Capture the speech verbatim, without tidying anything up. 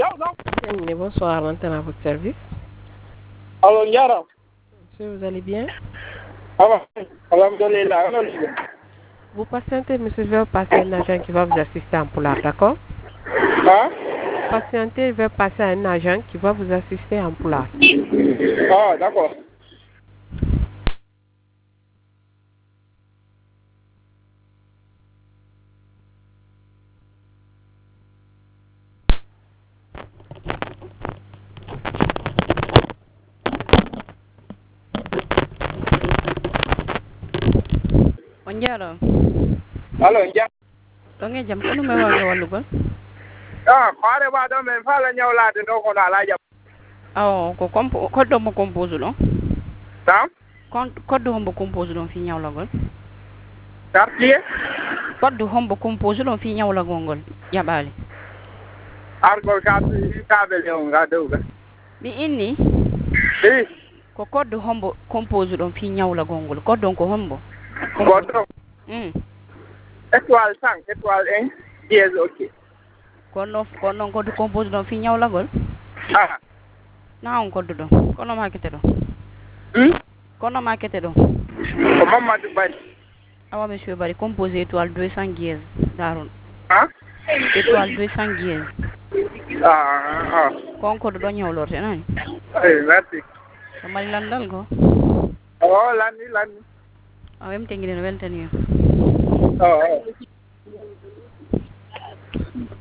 Bienvenue, bonsoir, maintenant à votre service. Alors, Yara. Monsieur, vous allez bien? Alhamdulillah. Vous patientez, monsieur, je vais passer un agent qui va vous assister en poulard, d'accord? Hein? Patientez, je vais passer un agent qui va vous assister en poulard. Ah, d'accord. Onjaro. Allo, Ndiaye. To nge jam ko nume wage wallugo? Ah, kware ba do men fala nyawlade do ko na laja. Aw ko compo koddo mo compose ɗon. Tam? Kon koddo hombo compose ɗon fi ñawlagol. Tartiye? Koddo hombo compose ɗon fi ñawlagol ngol jaɓali. Argol ka ka be le on ga do ga. Mi inni Eh, ko koddo hombo compose ɗon fi ñawlagol ngol. Koddo ko hombo. koddo. Mm. Étoile cinq, étoile un, dièse ok. Kono kono koddo compose ɗon fi ñawlagol. Ah. Na on koddo ɗon. Kono ma kete ɗon. Hmm? Kono ma kete ɗon. Ko Mamadou Bari. Awa monsieur Bari composé étoile deux cents guises daron. Hein? Étoile deux cents guises. Ah, ah. Kon koddo ɗon ñawlorte nani? Eh, merci. To mari landal go. Oh, landi, landi. A wemte ngiɗen weltani en. Oh, oh.